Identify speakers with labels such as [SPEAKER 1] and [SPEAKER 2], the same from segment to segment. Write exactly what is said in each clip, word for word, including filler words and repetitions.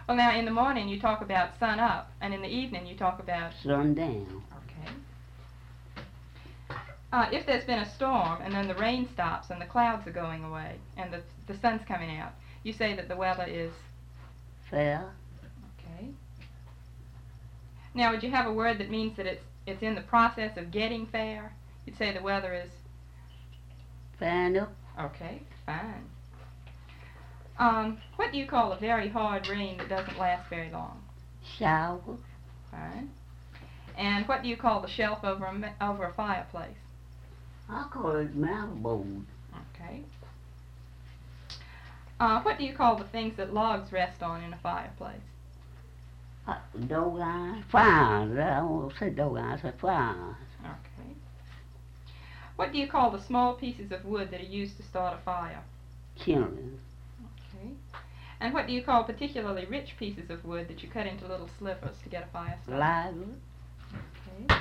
[SPEAKER 1] Well, now, in the morning you talk about sun up, and in the evening you talk about...
[SPEAKER 2] sundown.
[SPEAKER 1] Okay. Uh, if there's been a storm, and then the rain stops, and the clouds are going away, and the, the sun's coming out, you say that the weather is...
[SPEAKER 2] fair.
[SPEAKER 1] Okay. Now, would you have a word that means that it's, it's in the process of getting fair? You'd say the weather is...
[SPEAKER 2] fair enough.
[SPEAKER 1] Okay, fine. Um, what do you call a very hard rain that doesn't last very long?
[SPEAKER 2] Shower.
[SPEAKER 1] Fine. And what do you call the shelf over a, ma- over a fireplace?
[SPEAKER 2] I call it mouthboard.
[SPEAKER 1] Okay. Uh, what do you call the things that logs rest on in a fireplace?
[SPEAKER 2] Uh, dog eyes. Fires. I won't say dog eyes, I say fires.
[SPEAKER 1] Okay. What do you call the small pieces of wood that are used to start a fire?
[SPEAKER 2] Kindling.
[SPEAKER 1] Okay. And what do you call particularly rich pieces of wood that you cut into little slivers to get a fire started?
[SPEAKER 2] Liver.
[SPEAKER 1] Okay.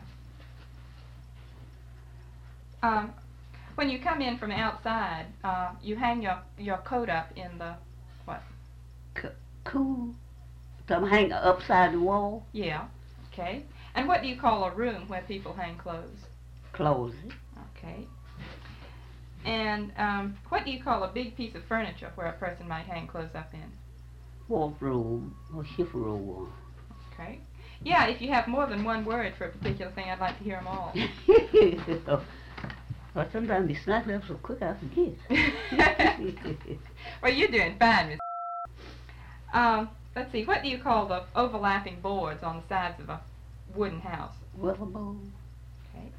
[SPEAKER 1] Um, when you come in from outside, uh, you hang your, your coat up in the, what?
[SPEAKER 2] C- cool. Some hang upside the wall.
[SPEAKER 1] Yeah. Okay. And what do you call a room where people hang clothes?
[SPEAKER 2] Closet.
[SPEAKER 1] Okay. And um, what do you call a big piece of furniture where a person might hang clothes up in?
[SPEAKER 2] Wardrobe or shift robe.
[SPEAKER 1] Okay. Yeah, if you have more than one word for a particular thing, I'd like to hear them all.
[SPEAKER 2] Well, sometimes you snap it up so quick I forget.
[SPEAKER 1] Well, you're doing fine, Miss Um, let's see, what do you call the overlapping boards on the sides of a wooden house?
[SPEAKER 2] Weatherboard.
[SPEAKER 1] Okay.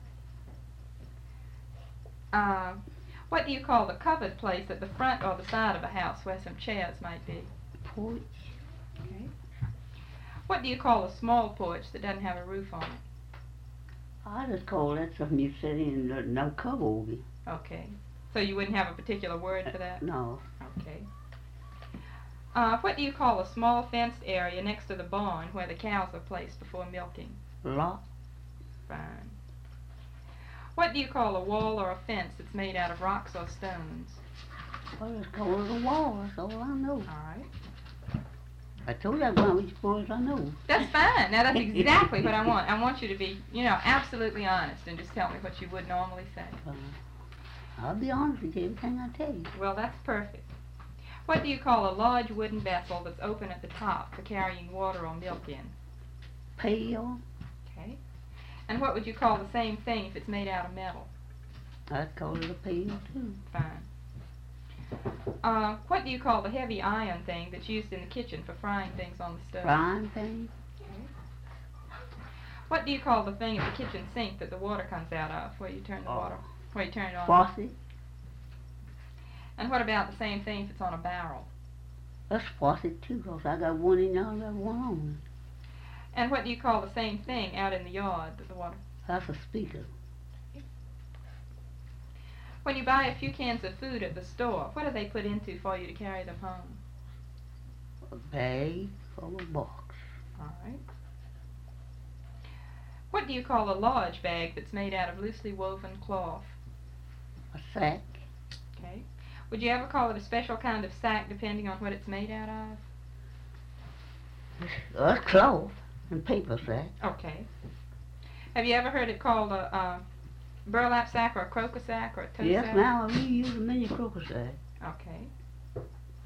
[SPEAKER 1] Um, what do you call the covered place at the front or the side of a house where some chairs might be?
[SPEAKER 2] Porch.
[SPEAKER 1] Okay. What do you call a small porch that doesn't have a roof on it?
[SPEAKER 2] I just call that something you sit in and no cover over it.
[SPEAKER 1] Okay. So you wouldn't have a particular word for that?
[SPEAKER 2] No.
[SPEAKER 1] Okay. Uh, what do you call a small fenced area next to the barn where the cows are placed before milking?
[SPEAKER 2] Lot.
[SPEAKER 1] Fine. What do you call a wall or a fence that's made out of rocks or stones?
[SPEAKER 2] I just call it a wall, that's all I know.
[SPEAKER 1] All right.
[SPEAKER 2] I told you I'm going with as I know.
[SPEAKER 1] That's fine. Now, that's exactly what I want. I want you to be, you know, absolutely honest and just tell me what you would normally say.
[SPEAKER 2] Uh, I'll be honest with you, everything I tell you.
[SPEAKER 1] Well, that's perfect. What do you call a large wooden vessel that's open at the top for carrying water or milk in?
[SPEAKER 2] Pail.
[SPEAKER 1] Okay. And what would you call the same thing if it's made out of metal?
[SPEAKER 2] I'd call it a pail, too.
[SPEAKER 1] Fine. Uh, what do you call the heavy iron thing that's used in the kitchen for frying things on the stove?
[SPEAKER 2] Frying thing.
[SPEAKER 1] Okay. What do you call the thing at the kitchen sink that the water comes out of, where you turn the
[SPEAKER 2] Oh.
[SPEAKER 1] water, where you turn it on?
[SPEAKER 2] Faucet.
[SPEAKER 1] And what about the same thing if it's on a barrel?
[SPEAKER 2] That's faucet, too, 'cause I got one in there and I got one on.
[SPEAKER 1] And what do you call the same thing out in the yard that the water...
[SPEAKER 2] That's a speaker.
[SPEAKER 1] When you buy a few cans of food at the store, what do they put into for you to carry them home?
[SPEAKER 2] A bag or a box.
[SPEAKER 1] All right. What do you call a large bag that's made out of loosely woven cloth?
[SPEAKER 2] A sack.
[SPEAKER 1] Okay. Would you ever call it a special kind of sack depending on what it's made out of?
[SPEAKER 2] That's cloth and paper sack.
[SPEAKER 1] Okay. Have you ever heard it called a, a burlap sack or a croquet sack or a tow
[SPEAKER 2] Yes,
[SPEAKER 1] sack?
[SPEAKER 2] now we use a mini croquet sack.
[SPEAKER 1] Okay.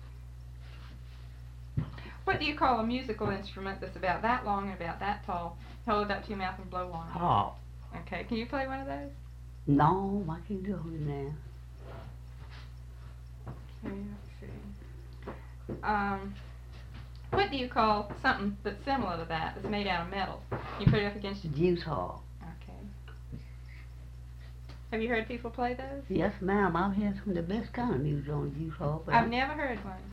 [SPEAKER 1] What do you call a musical instrument that's about that long and about that tall? Hold it up to your mouth and blow on it.
[SPEAKER 2] Oh.
[SPEAKER 1] Okay. Can you play one of those?
[SPEAKER 2] No, I can do it now.
[SPEAKER 1] Okay, let's see. Um, what do you call something that's similar to that, that's made out of metal? You put it up against your...
[SPEAKER 2] Juice hall.
[SPEAKER 1] Okay. Have you heard people play those?
[SPEAKER 2] Yes, ma'am. I've had some of the best kind of music on the juice hall.
[SPEAKER 1] I've never heard one.